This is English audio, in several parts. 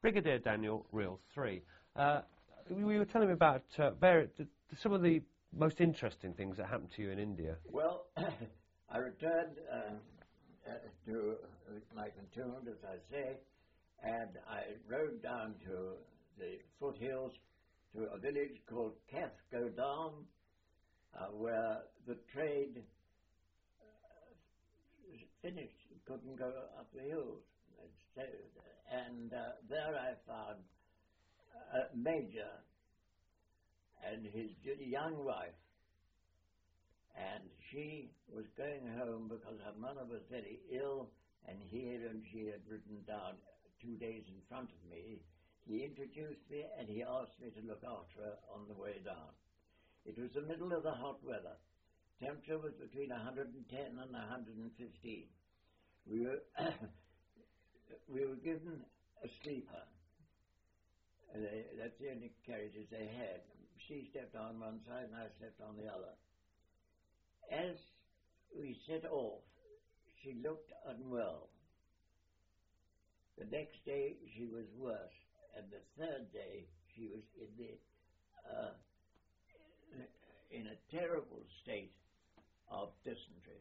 Brigadier Daniel, Reel 3. You were telling me about some of the most interesting things that happened to you in India. Well, I returned to my cantonment, as I say, and I rode down to the foothills to a village called Kathgodam, where the trade finished. It couldn't go up the hills. And there I found a major and his young wife, and she was going home because her mother was very ill, and she had written down 2 days in front of me. He introduced me and he asked me to look after her on the way down. It was the middle of the hot weather. Temperature was between 110 and 115. We were given a sleeper. That's the only carriages they had. She slept on one side and I slept on the other. As we set off, she looked unwell. The next day she was worse, and the third day she was in a terrible state of dysentery.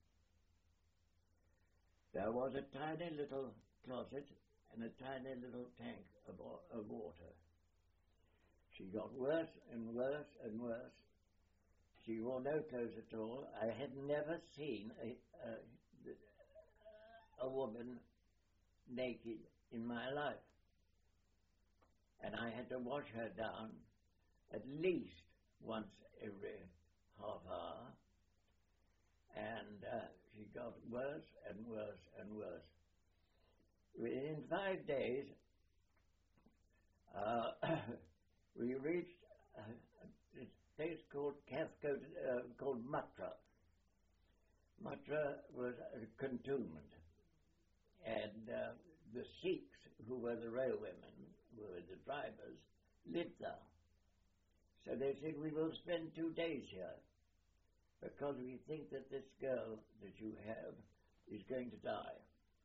There was a tiny little closet and a tiny little tank of water. She got worse and worse and worse. She wore no clothes at all. I had never seen a woman naked in my life. And I had to wash her down at least once every half hour. And she got worse and worse and worse. Within 5 days, we reached this place called called Matra. Matra was a cantonment, and the Sikhs, who were the railwaymen, who were the drivers, lived there. So they said, we will spend 2 days here, because we think that this girl that you have is going to die.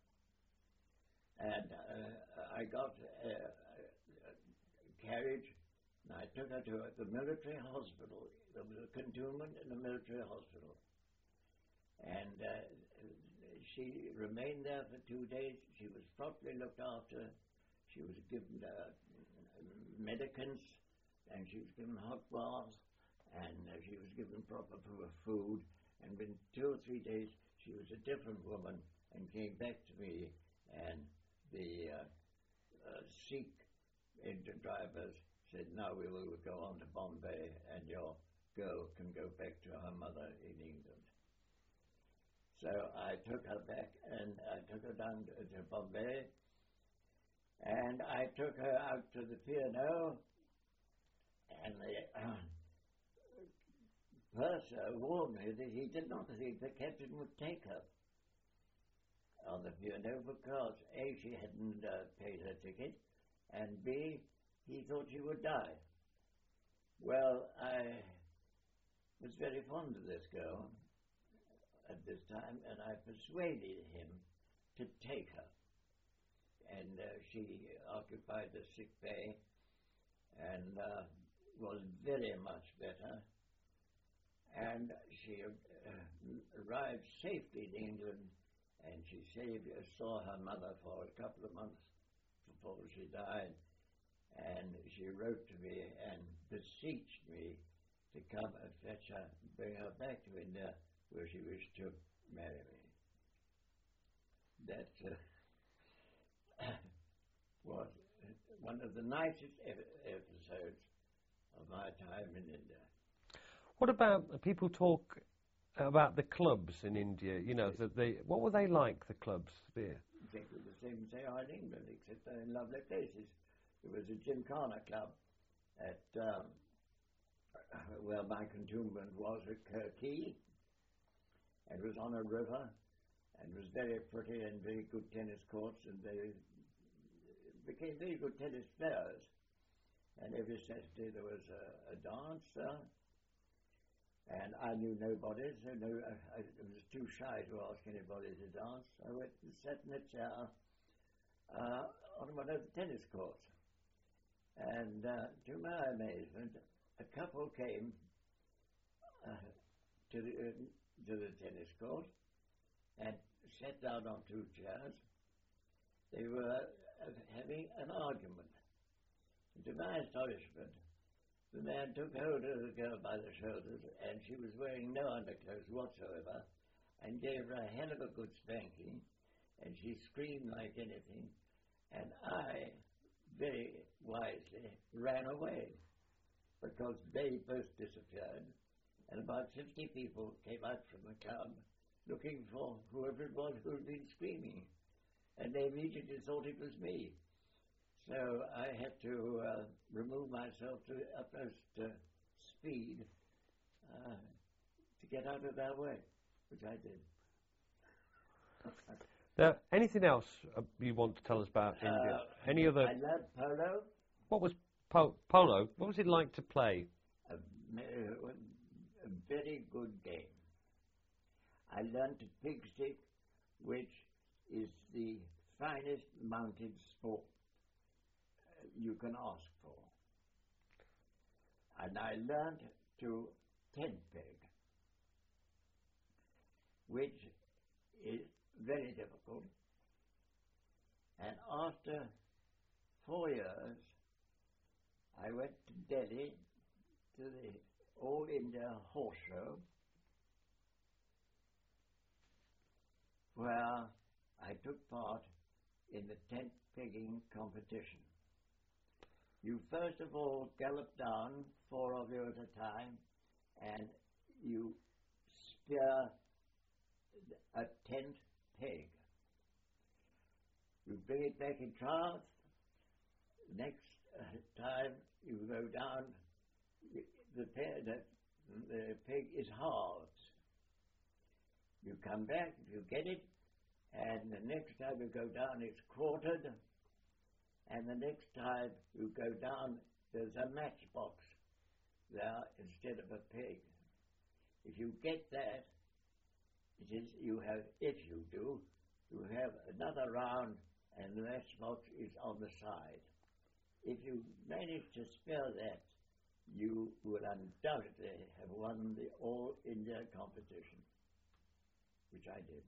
And I got a carriage, and I took her to the military hospital. There was a cantonment and a military hospital. And she remained there for 2 days. She was properly looked after. She was given medicaments, and she was given hot baths, and she was given proper food. And within 2 or 3 days, she was a different woman and came back to me, and the Sikh drivers said, now we will go on to Bombay, and your girl can go back to her mother in England. So I took her back, and I took her down to Bombay, and I took her out to the P&O, and the purser warned me that he did not think the captain would take her on the P&O because A, she hadn't paid her ticket, and B, he thought she would die. Well, I was very fond of this girl at this time, and I persuaded him to take her. And she occupied the sick bay and was very much better. And she arrived safely in England, and she saw her mother for a couple of months before she died. And she wrote to me and beseeched me to come and fetch her, bring her back to India, where she wished to marry me. That was one of the nicest episodes of my time in India. What about, people talk about the clubs in India, you know, what were they like, the clubs there? Exactly the same as they are in England, except they're in lovely places. There was a Gymkhana club at where my cantonment was at Kirky. It was on a river, and it was very pretty and very good tennis courts, and they became very good tennis players. And every Saturday there was a dance there. And I knew nobody, so I was too shy to ask anybody to dance. I went and sat in a chair on one of the tennis courts. And to my amazement, a couple came to the tennis court and sat down on 2 chairs. They were having an argument. And to my astonishment, the man took hold of the girl by the shoulders, and she was wearing no underclothes whatsoever, and gave her a hell of a good spanking, and she screamed like anything, and I, very wisely, ran away, because they both disappeared, and about 50 people came out from the club looking for whoever it was who had been screaming, and they immediately thought it was me. So I had to remove myself to utmost speed to get out of their way, which I did. Now, anything else you want to tell us about India? Any other? I love polo. What was polo? What was it like to play? A very good game. I learned pig stick, which is the finest mounted sport you can ask for. And I learned to tent peg, which is very difficult. And after 4 years, I went to Delhi to the All India Horse Show, where I took part in the tent pegging competition. You first of all gallop down, 4 of you at a time, and you spear a tent peg. You bring it back in triumph. Next time you go down, the peg is halves. You come back, you get it, and the next time you go down, it's quartered. And the next time you go down, there's a matchbox there instead of a peg. If you get that, it is you have. If you do, you have another round, and the matchbox is on the side. If you manage to spare that, you would undoubtedly have won the All India competition, which I did.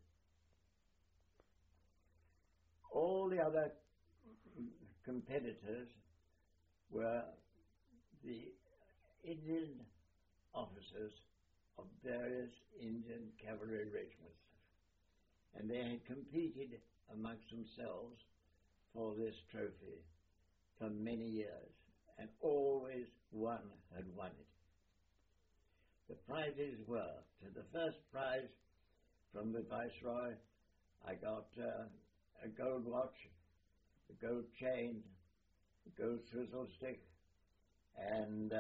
All the other competitors were the Indian officers of various Indian cavalry regiments, and they had competed amongst themselves for this trophy for many years, and always one had won it. The prizes were, to the first prize from the Viceroy, I got a gold watch, a gold chain, a gold swizzle stick, and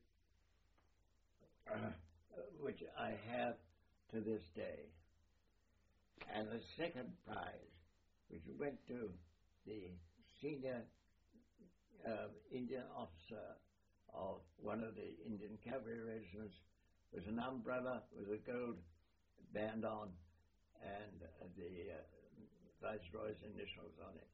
which I have to this day. And the second prize, which went to the senior Indian officer of one of the Indian cavalry regiments, was an umbrella with a gold band on and the Viceroy's initials on it.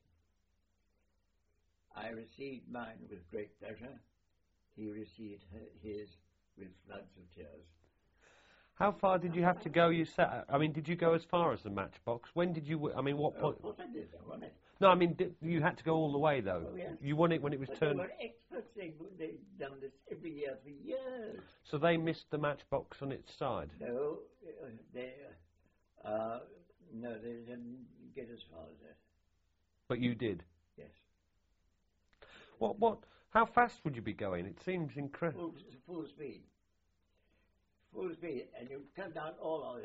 I received mine with great pleasure. He received his with floods of tears. How far did you have to go? You said, I mean, did you go as far as the matchbox? When did you? I mean, what point? Of course I did. I won it. No, I mean, you had to go all the way though. Oh, yes. You won it when it was But turned. they were experts. They'd done this every year for years. So they missed the matchbox on its side. No, they didn't get as far as that. But you did. Yes. What? How fast would you be going? It seems incredible. Full speed. Full speed, and you come down all on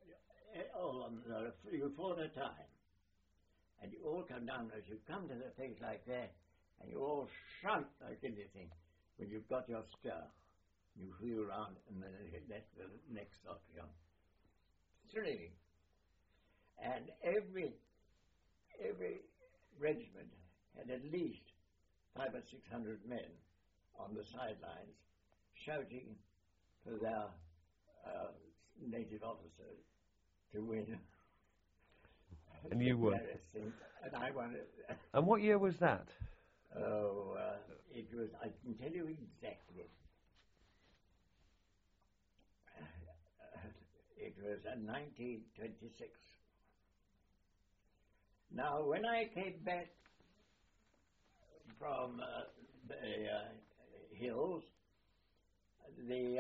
you 4 at a time. And you all come down as you come to the things like that, and you all shout like anything when you've got your stir. You wheel around, and then that's the next stop you on. Thrilling. And every regiment had at least 500 or 600 men on the sidelines shouting for their native officers to win. And you weren't. Embarrassing. And I wanted. And what year was that? Oh, it was. I can tell you exactly. It was in 1926. Now, when I came back from the hills, the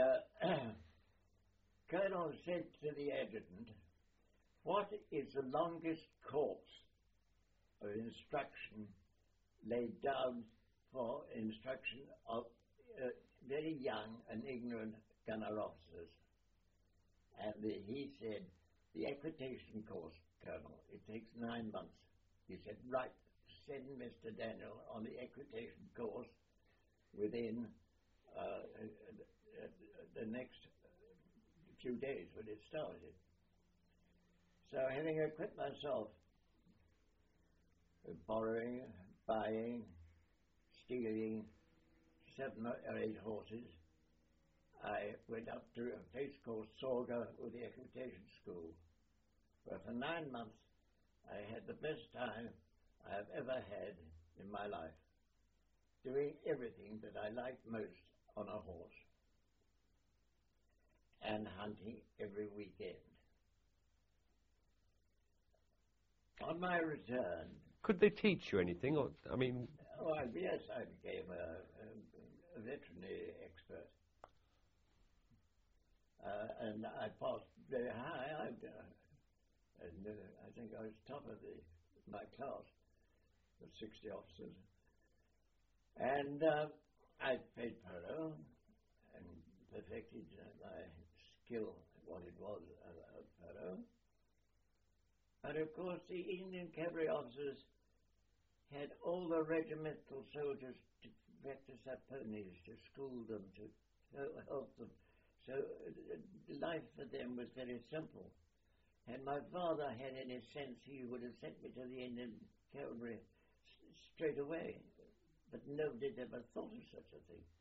colonel said to the adjutant, "What is the longest course of instruction laid down for instruction of very young and ignorant gunner officers?" And he said, "The equitation course, Colonel. It takes 9 months." He said, "Right, send Mr. Daniel on the equitation course within the next few days when it started." So having equipped myself with borrowing, buying, stealing 7 or 8 horses, I went up to a place called Sorga with the equitation school, where for 9 months I had the best time I have ever had in my life, doing everything that I liked most on a horse, and hunting every weekend. On my return... Could they teach you anything? Or, I mean... Oh, yes, I became a veterinary expert. And I passed very high. I think I was top of my class of 60 officers. And I played polo and perfected my skill, what it was of polo. But of course, the Indian cavalry officers had all the regimental soldiers to practice their ponies, to school them, to help them. So life for them was very simple. And my father had any sense, he would have sent me to the Indian cavalry straight away. But nobody had ever thought of such a thing.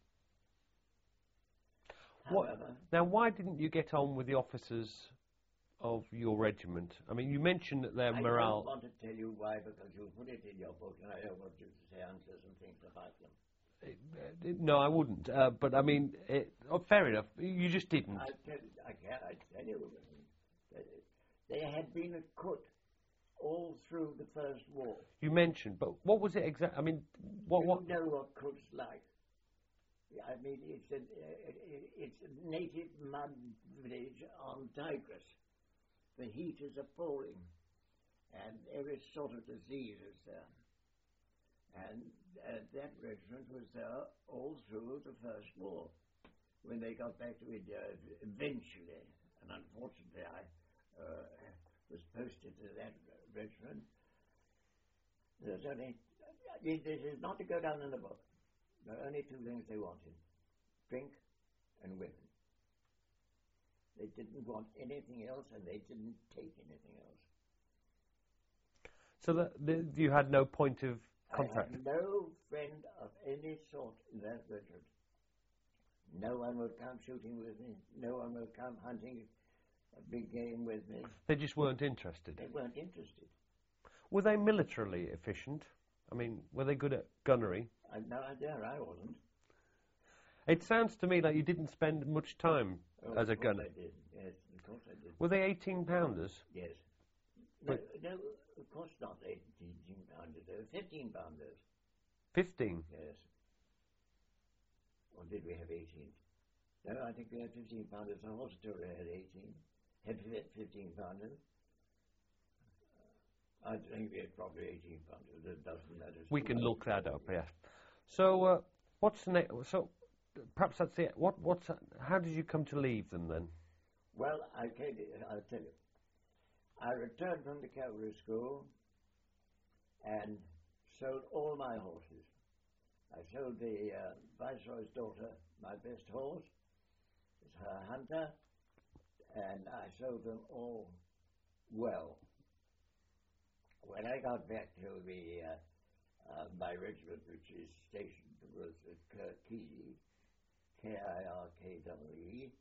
However... Now, why didn't you get on with the officers of your regiment? I mean, you mentioned that their morale... I don't want to tell you why, because you put it in your book, and I don't want you to say unpleasant things about them. No, I wouldn't. But I mean, fair enough. You just didn't. I tell you, they had been a cook all through the First War. You mentioned, but what was it exactly? I mean, what? You know what cook's like. I mean, it's a native mud village on Tigris. The heat is appalling, and every sort of disease is there. And that regiment was there all through the First War. When they got back to India, eventually, and unfortunately I was posted to that regiment. There's only, this is not to go down in the book. There are only 2 things they wanted: drink and women. They didn't want anything else, and they didn't take anything else. So you had no point of contact? I had no friend of any sort in that regiment. No one would come shooting with me. No one would come hunting a big game with me. They just weren't interested? They weren't interested. Were they militarily efficient? I mean, were they good at gunnery? I've no idea. I wasn't. It sounds to me like you didn't spend much time as a gunner. I did. Yes, of course I did. Were they 18-pounders? Yes. No, of course not 18-pounders. They were 15-pounders. 15? Yes. Or did we have 18? No, I think we had 15-pounders. The horse artillery had 18. Had 15-pounders. I think we had probably 18-pounders. It doesn't matter. We can look that up, yeah. So, what's the next? So, perhaps that's it. How did you come to leave them then? Well, I'll tell you. I returned from the cavalry school and sold all my horses. I sold the Viceroy's daughter, my best horse, it's her hunter, and I sold them all well. When I got back to my regiment, which is stationed was at Kirkee, Kirkwe,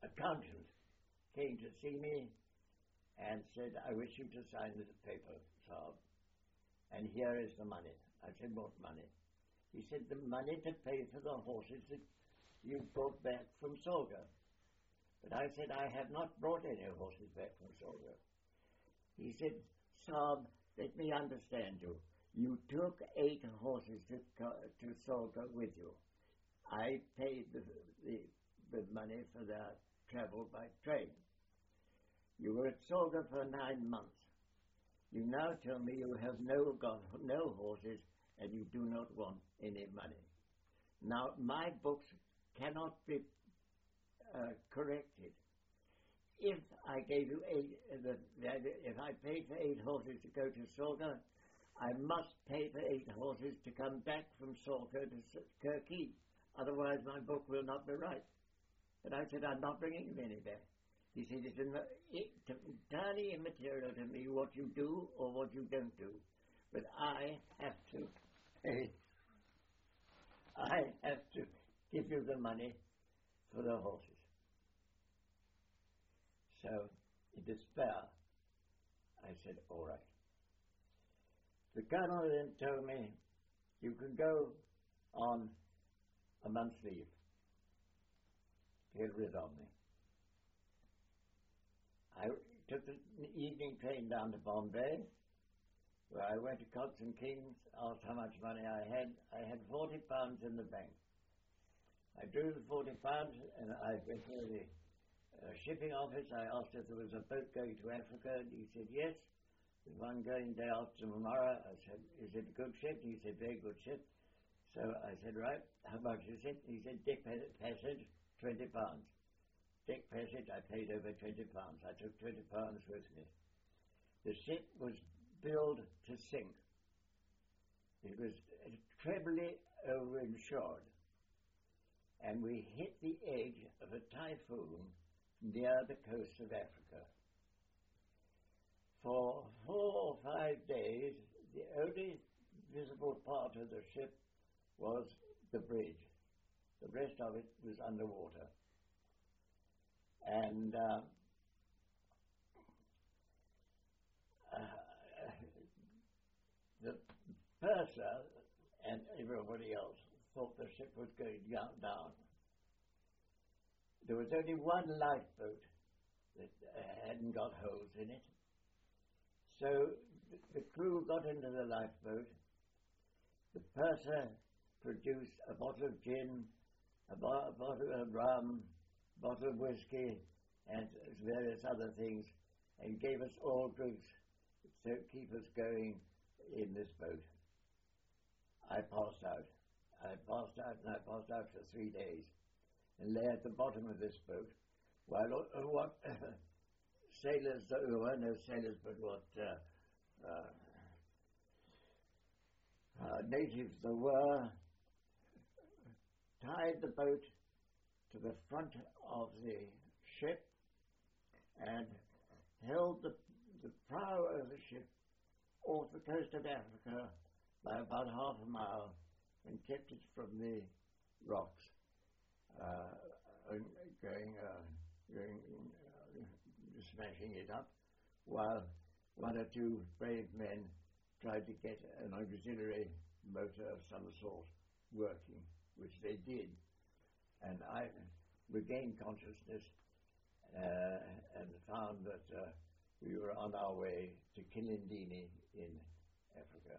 accountant came to see me and said, I wish you to sign this paper, Saab, and here is the money. I said, what money? He said, the money to pay for the horses that you brought back from Solga. But I said, I have not brought any horses back from Solga. He said, Saab, let me understand you. You took 8 horses to Solga with you. I paid the money for their travel by train. You were at Solga for 9 months. You now tell me you have no horses and you do not want any money. Now, my books cannot be corrected. If I gave you if I paid for 8 horses to go to Solga, I must pay for 8 horses to come back from Solga to Kirkheath. Otherwise, my book will not be right. But I said, I'm not bringing any back. He said, it's entirely immaterial to me what you do or what you don't do. But I have to pay. I have to give you the money for the horses. So, in despair, I said, all right. The colonel then told me, you can go on a month's leave. He'll rid of me. I took the evening train down to Bombay, where I went to Cox and Kings, asked how much money I had. I had £40 in the bank. I drew the £40 and I went to the shipping office. I asked if there was a boat going to Africa, and he said, yes, there's one going day after tomorrow. I said, is it a good ship? He said, very good ship. So I said, right, how much is it? He said, Dick passage, £20. Dick passage, I paid over £20. I took £20 with me. The ship was billed to sink. It was trebly overinsured. And we hit the edge of a typhoon near the coast of Africa. For 4 or 5 days, the only visible part of the ship was the bridge. The rest of it was underwater. And the purser and everybody else thought the ship was going down. There was only one lifeboat that hadn't got holes in it. So the crew got into the lifeboat. The purser produced a bottle of gin, a bottle of rum, a bottle of whiskey, and various other things, and gave us all drinks to keep us going in this boat. I passed out. I passed out for 3 days, and lay at the bottom of this boat, while what sailors, there were no sailors, but what natives there were, tied the boat to the front of the ship and held the prow of the ship off the coast of Africa by about half a mile and kept it from the rocks smashing it up, while 1 or 2 brave men tried to get an auxiliary motor of some sort working, which they did. And I regained consciousness and found that we were on our way to Kilindini in Africa.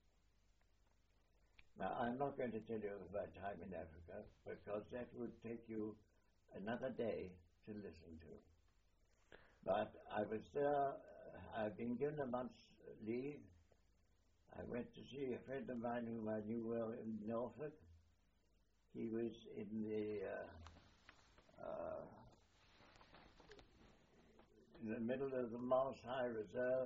Now, I'm not going to tell you about time in Africa, because that would take you another day to listen to. But I was there, I've been given a month's leave. I went to see a friend of mine whom I knew well in Norfolk. He was in the middle of the Mars High Reserve,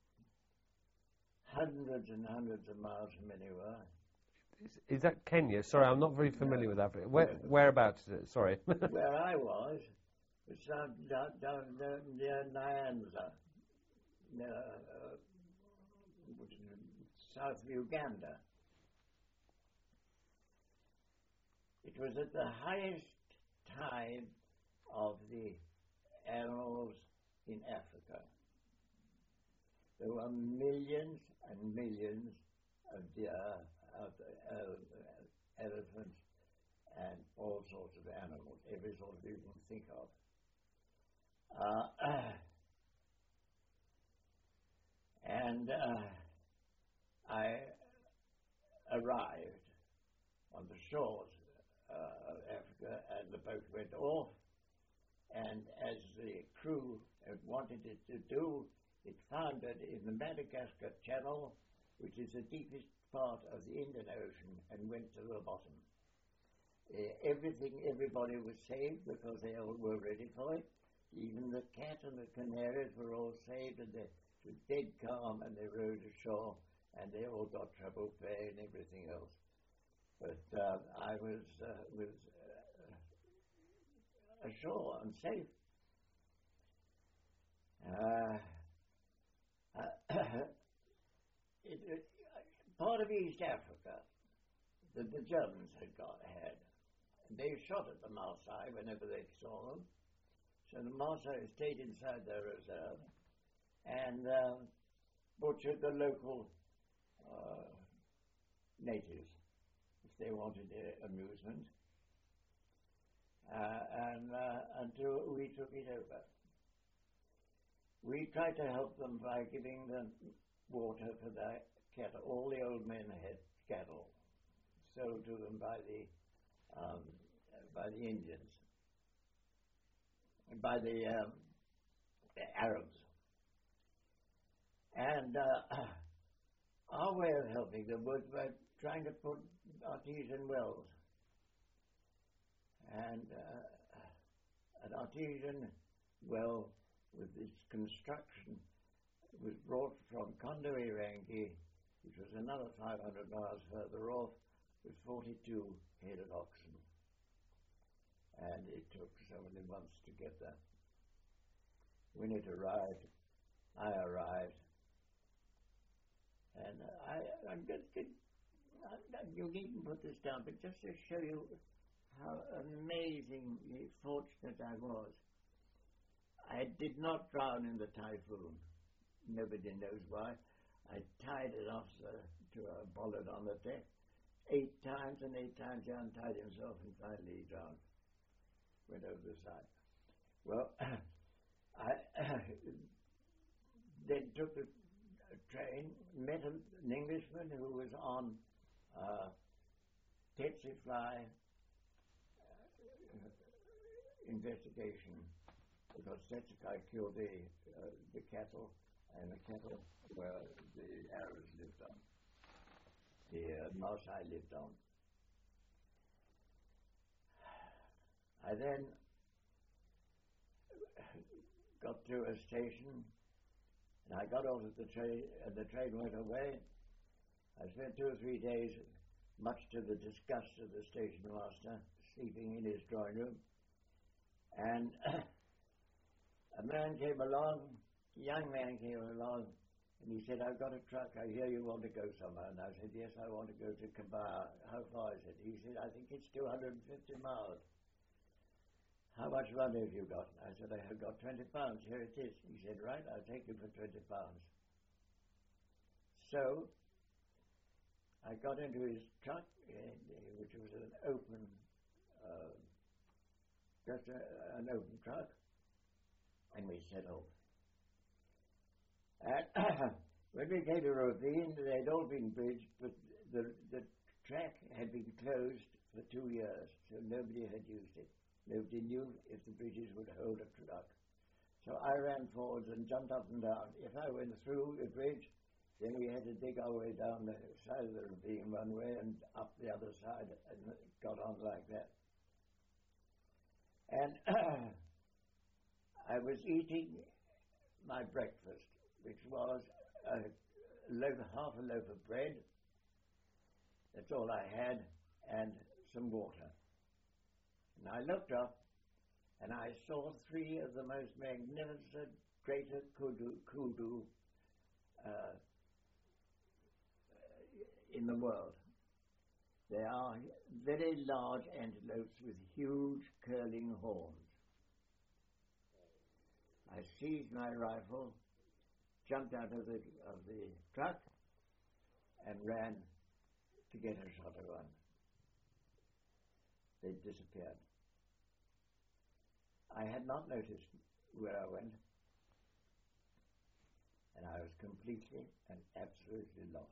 hundreds and hundreds of miles from anywhere. Is that Kenya? Sorry, I'm not very familiar with Africa. Whereabouts is it? Sorry. Where I was down near Nyanza, south of Uganda. It was at the highest tide of the animals in Africa. There were millions and millions of deer, of elephants, and all sorts of animals, every sort of you can think of. And I arrived on the shores of Africa, and the boat went off, and as the crew had wanted it to do, it foundered in the Madagascar Channel, which is the deepest part of the Indian Ocean, and went to the bottom. Everybody was saved because they all were ready for it. Even the cat and the canaries were all saved, and they were dead calm, and they rowed ashore, and they all got trouble pay and everything else. But I was ashore and safe. Part of East Africa that the Germans had. They shot at the Maasai whenever they saw them. So the Maasai stayed inside their reserve and butchered the local natives if they wanted amusement. Until we took it over. We tried to help them by giving them water for their cattle. All the old men had cattle sold to them by the Indians, by the Arabs. And our way of helping them was by trying to put artesian wells. And an artesian well with its construction was brought from Kondoirangi, which was another 500 miles further off, with 42 headed oxen. And it took so many months to get there. When it arrived, I arrived. And I'm just you needn't put this down, but just to show you how amazingly fortunate I was. I did not drown in the typhoon. Nobody knows why. I tied it off to a bollard on the deck 8 times, and 8 times he untied himself and finally he drowned. Went over the side. Well, I then took a train, met an Englishman who was on tsetse fly investigation, because tsetse fly killed the cattle, and the cattle where the Arabs lived on, the Maasai lived on. I then got to a station, and I got off at the train, and the train went away. I spent 2 or 3 days, much to the disgust of the station master, sleeping in his drawing room. And a man came along, a young man came along, and he said, "I've got a truck, I hear you want to go somewhere." And I said, "Yes, I want to go to Kabah." "How far is it?" He said, "I think it's 250 miles. "How much money have you got?" I said, "I have got 20 pounds, here it is." He said, "Right, I'll take you for 20 pounds. So I got into his truck, which was an open, just an open truck, and we set off. And when we came to Ravine, they'd all been bridged, but the track had been closed for 2 years, so nobody had used it. Nobody knew if the bridges would hold a truck. So I ran forwards and jumped up and down. If I went through the bridge, then we had to dig our way down the side of the ravine one way and up the other side, and got on like that. And I was eating my breakfast, which was half a loaf of bread. That's all I had, and some water. And I looked up, and I saw 3 of the most magnificent greater kudu in the world. They are very large antelopes with huge curling horns. I seized my rifle, jumped out of the truck, and ran to get a shot at one. They disappeared. I had not noticed where I went, and I was completely and absolutely lost.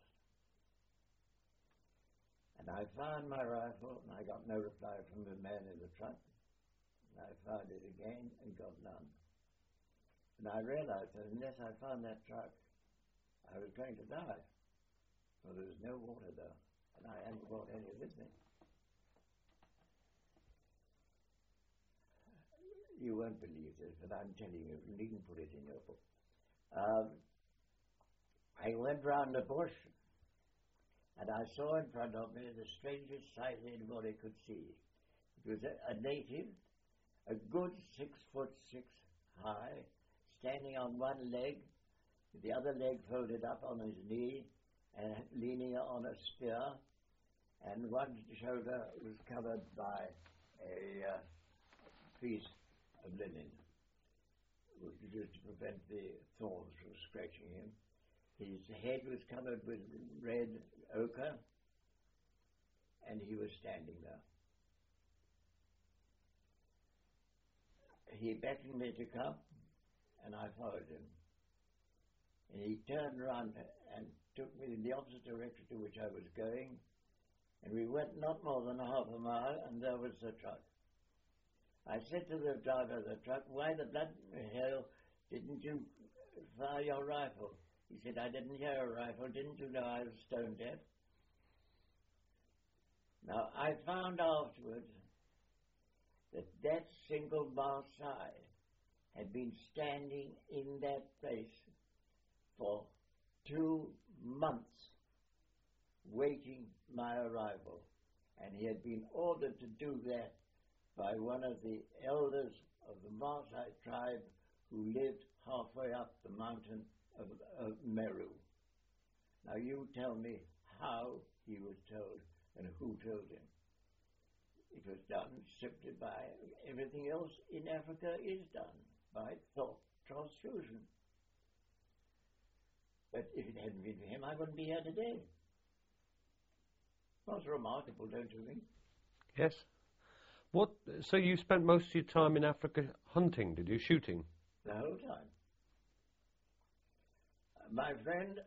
And I found my rifle, and I got no reply from the man in the truck. And I found it again and got none. And I realized that unless I found that truck, I was going to die. For there was no water there, and I hadn't brought any with me. You won't believe this, but I'm telling you, you needn't put it in your book. I went round the bush, and I saw in front of me the strangest sight anybody could see. It was a native, a good 6'6" high, standing on one leg, with the other leg folded up on his knee, and leaning on a spear, and one shoulder was covered by a piece of linen, which was to prevent the thorns from scratching him. His head was covered with red ochre, and he was standing there. He beckoned me to come, and I followed him. And he turned around and took me in the opposite direction to which I was going, and we went not more than half a mile, and there was the truck. I said to the driver of the truck, "Why the blood hell didn't you fire your rifle?" He said, "I didn't hear a rifle. Didn't you know I was stone deaf?" Now, I found afterwards that that single Maasai had been standing in that place for 2 months, waiting my arrival. And he had been ordered to do that by one of the elders of the Maasai tribe who lived halfway up the mountain of Meru. Now you tell me how he was told and who told him. It was done simply by everything else in Africa is done, by thought transfusion. But if it hadn't been for him, I wouldn't be here today. That's remarkable, don't you think? Yes. So you spent most of your time in Africa hunting, did you? Shooting? The whole time. My friend,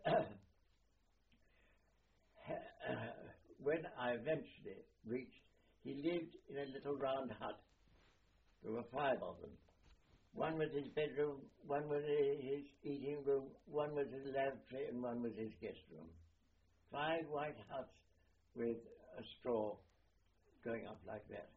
when I eventually reached, he lived in a little round hut. There were 5 of them. One was his bedroom, one was his eating room, one was his lavatory, and one was his guest room. 5 white huts with a straw going up like that.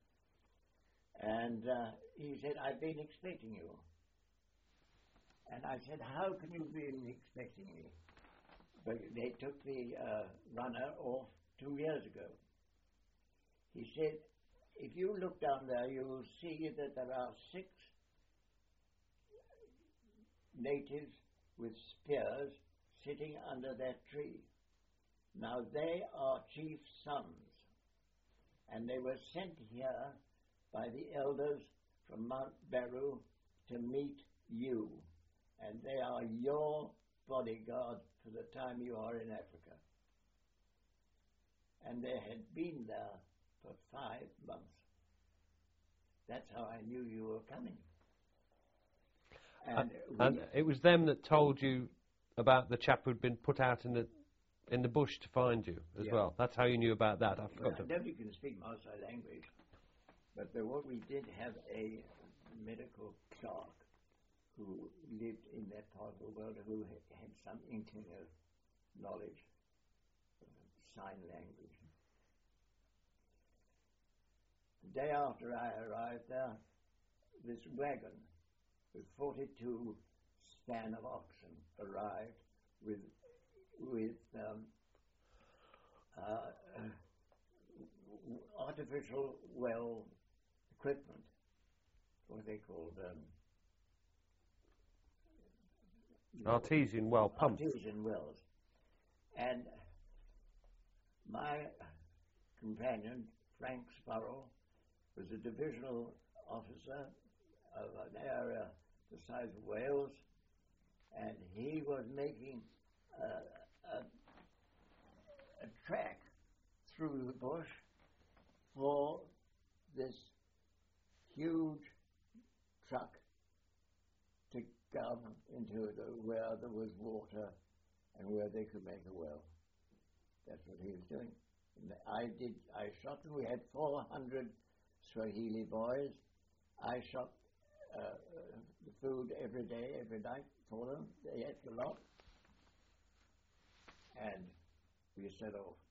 And he said, "I've been expecting you." And I said, "How can you be expecting me?" But they took the runner off 2 years ago. He said, "If you look down there, you will see that there are 6 natives with spears sitting under that tree. Now they are chief's sons, and they were sent here by the elders from Mount Meru to meet you, and they are your bodyguard for the time you are in Africa." And they had been there for 5 months. That's how I knew you were coming. And it was them that told you about the chap who'd been put out in the bush to find you as well. That's how you knew about that. I forgot. Nobody can speak Maasai language, but we did have a medical clerk who lived in that part of the world who had some inkling of knowledge of sign language. The day after I arrived there, this wagon with 42 span of oxen arrived with artificial well equipment, what they called artesian well pumps. Artesian wells. And my companion, Frank Sparrow, was a divisional officer of an area the size of Wales, and he was making a track through the bush for this huge truck to come into it where there was water and where they could make a well. That's what he was doing. And I shot them. We had 400 Swahili boys. I shot the food every day, every night for them. They ate a lot. And we set off.